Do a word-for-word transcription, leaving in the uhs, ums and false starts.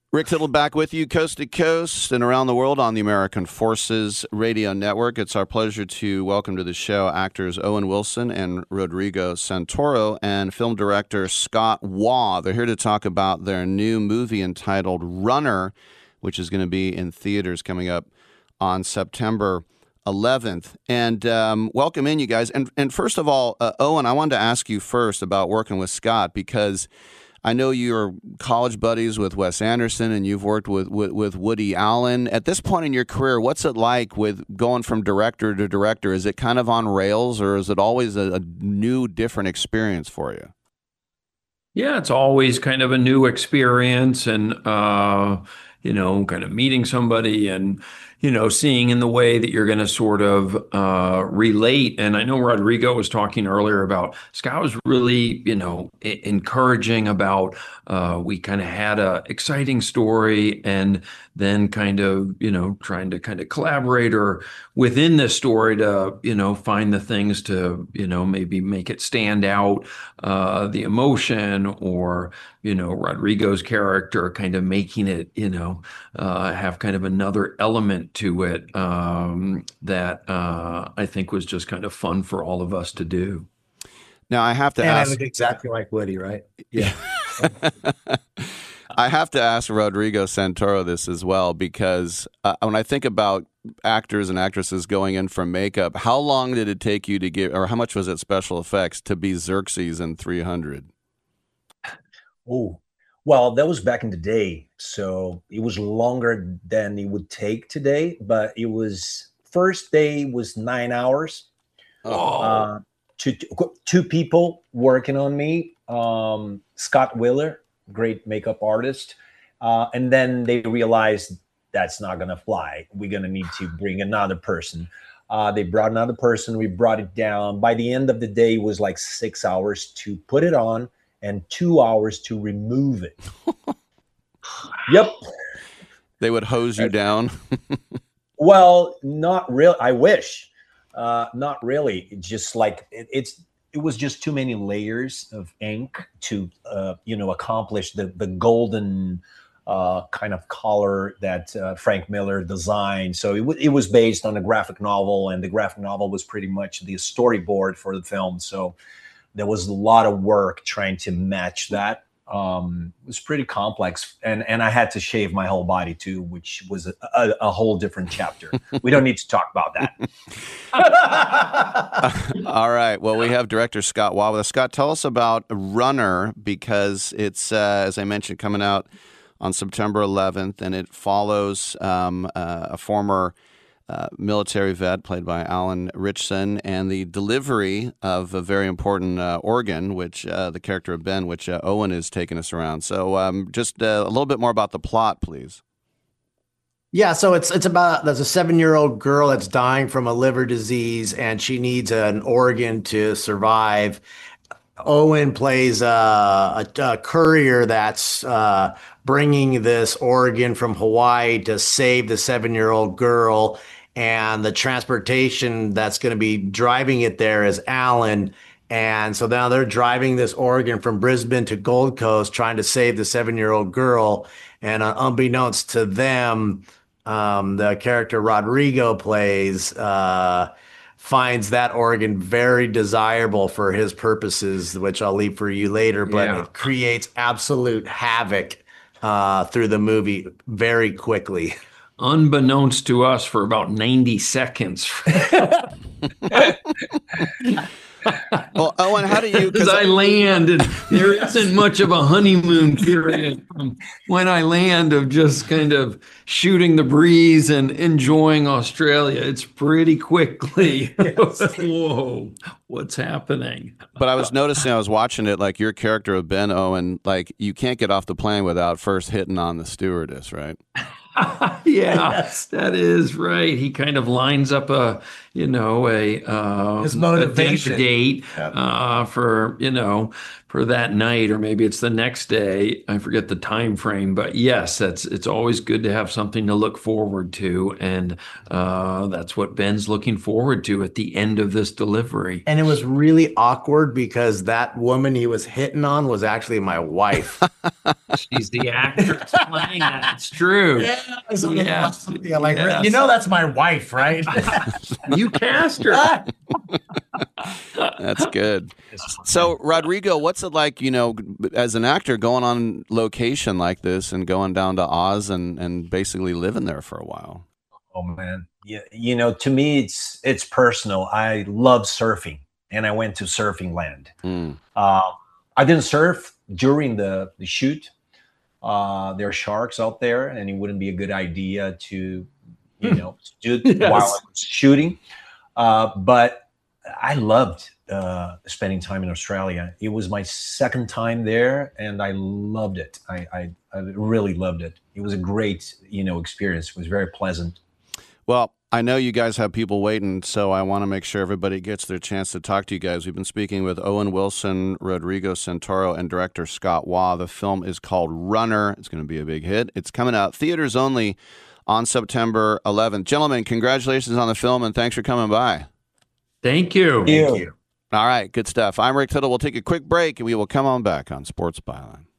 Rick Tittle back with you coast to coast and around the world on the American Forces Radio Network. It's our pleasure to welcome to the show actors Owen Wilson and Rodrigo Santoro and film director Scott Waugh. They're here to talk about their new movie entitled Runner, which is going to be in theaters coming up on September eleventh. And um, welcome in, you guys. And, and first of all, uh, Owen, I wanted to ask you first about working with Scott because I know you're college buddies with Wes Anderson and you've worked with, with, with Woody Allen. At this point in your career, what's it like with going from director to director? Is it kind of on rails or is it always a, a new, different experience for you? Yeah, it's always kind of a new experience and, uh, you know, kind of meeting somebody and, you know, seeing in the way that you're going to sort of uh, relate. And I know Rodrigo was talking earlier about Scott was really, you know, I- encouraging about uh, we kind of had a exciting story and then kind of, you know, trying to kind of collaborate or within this story to, you know, find the things to, you know, maybe make it stand out, uh, the emotion or, you know, Rodrigo's character kind of making it, you know, uh, have kind of another element to it um, that uh, I think was just kind of fun for all of us to do. Now, I have to And I ask. look exactly like Woody, right? Yeah. I have to ask Rodrigo Santoro this as well, because uh, when I think about actors and actresses going in for makeup, how long did it take you to get, or how much was it special effects to be Xerxes in three hundred? Oh, well, that was back in the day. So it was longer than it would take today, but it was first day was nine hours. Oh, Uh, two, two people working on me. Um, Scott Willer, great makeup artist. Uh, and then they realized that's not going to fly. We're going to need to bring another person. Uh, they brought another person. We brought it down. By the end of the day, it was like six hours to put it on and two hours to remove it. Yep. they would hose you down. Well, not real. I wish. Uh, not really. It's just like it, it's. It was just too many layers of ink to, uh, you know, accomplish the the golden uh, kind of color that uh, Frank Miller designed. So it, w- it was based on a graphic novel, and the graphic novel was pretty much the storyboard for the film. So there was a lot of work trying to match that. Um, it was pretty complex, and and I had to shave my whole body too, which was a, a, a whole different chapter. We don't need to talk about that. All right. Well, we have director Scott Waugh with us. Scott, tell us about Runner, because it's, uh, as I mentioned, coming out on September eleventh, and it follows um, uh, a former uh, military vet played by Alan Ritchson and the delivery of a very important uh, organ, which uh, the character of Ben, which uh, Owen is taking us around. So um, just uh, a little bit more about the plot, please. Yeah, so it's it's about there's a seven-year-old girl that's dying from a liver disease, and she needs an organ to survive. Owen plays uh, a, a courier that's uh, bringing this organ from Hawaii to save the seven-year-old girl, and the transportation that's going to be driving it there is Alan. And so now they're driving this organ from Brisbane to Gold Coast, trying to save the seven-year-old girl. And uh, unbeknownst to them, um, the character Rodrigo plays uh, finds that organ very desirable for his purposes, which I'll leave for you later. But Yeah. it creates absolute havoc uh, through the movie very quickly. Unbeknownst to us for about ninety seconds. Well, Owen, how do you? Because I land and there isn't much of a honeymoon period from when I land of just kind of shooting the breeze and enjoying Australia. It's pretty quickly. Whoa, what's happening? But I was noticing, I was watching it, like your character of Ben Owen, like you can't get off the plane without first hitting on the stewardess, right? Yeah, that is right. He kind of lines up a, you know, a, uh, His a motivation. dinner date Yeah. uh, for, you know, for that night, or maybe it's the next day. I forget the time frame, but yes, that's it's always good to have something to look forward to, and uh, that's what Ben's looking forward to at the end of this delivery. And it was really awkward because that woman he was hitting on was actually my wife. She's the actress playing that. It's true. Yeah, so Yes. yeah, like Yes. you know that's my wife, right? You cast her. That's good. So, Rodrigo, what's it like, you know, as an actor going on location like this and going down to Oz and, and basically living there for a while? Oh man, yeah, you know, to me, it's it's personal. I love surfing, and I went to Surfing Land. Mm. Uh, I didn't surf during the the shoot. Uh, there are sharks out there, and it wouldn't be a good idea to, you know, do Yes. while I was shooting. Uh, but I loved uh, spending time in Australia. It was my second time there, and I loved it. I, I, I really loved it. It was a great, you know, experience. It was very pleasant. Well, I know you guys have people waiting, so I want to make sure everybody gets their chance to talk to you guys. We've been speaking with Owen Wilson, Rodrigo Santoro, and director Scott Waugh. The film is called Runner. It's going to be a big hit. It's coming out theaters only on September eleventh. Gentlemen, congratulations on the film, and thanks for coming by. Thank you. Thank you. All right, good stuff. I'm Rick Tittle. We'll take a quick break, and we will come on back on Sports Byline.